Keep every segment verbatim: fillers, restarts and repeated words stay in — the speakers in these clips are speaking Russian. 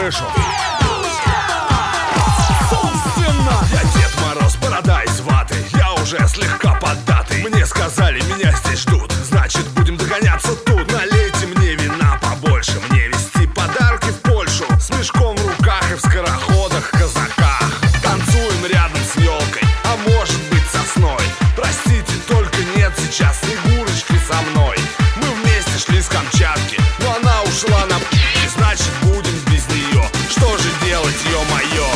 крышу. Собственно, я Дед Мороз, борода из ваты. Я уже слегка поддатый. Мне сказали, меня здесь ждут, значит будем догоняться тут. Налейте мне вина побольше, мне везти подарки в Польшу. С мешком в руках и в скороходах, казаках. Танцуем рядом с елкой, а может быть сосной. Простите, только нет сейчас Снегурочки со мной. Мы вместе шли с Камчатки, но она ушла на п***, значит будем без нее. Что же делать, ё-моё?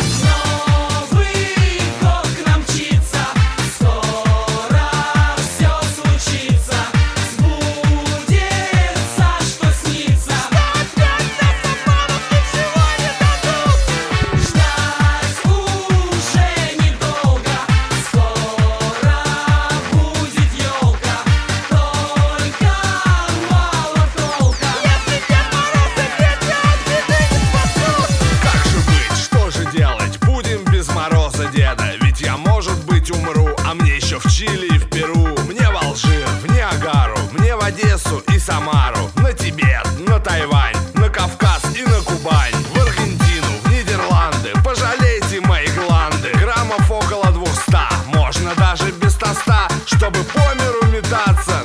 Новый год к нам мчится, скоро все случится, сбудется, что снится. Опять нас обманут, ничего не дадут. Ждать уже недолго, скоро будет елка, только мало толка. Если Дед Мороз и Петя от беды не спасут. Как же быть, что же делать? Будем без Мороза Деда. Ведь я, может быть, умру, а мне еще в Чили и в Перу. Мне в Алжир, в Ниагару, мне в Одессу и Самару, на Тибет, на Тайвань, на Кавказ и на Кубань, в Аргентину, в Нидерланды. Пожалейте мои гланды. Граммов около двухста, можно даже без тоста, чтобы по миру метаться.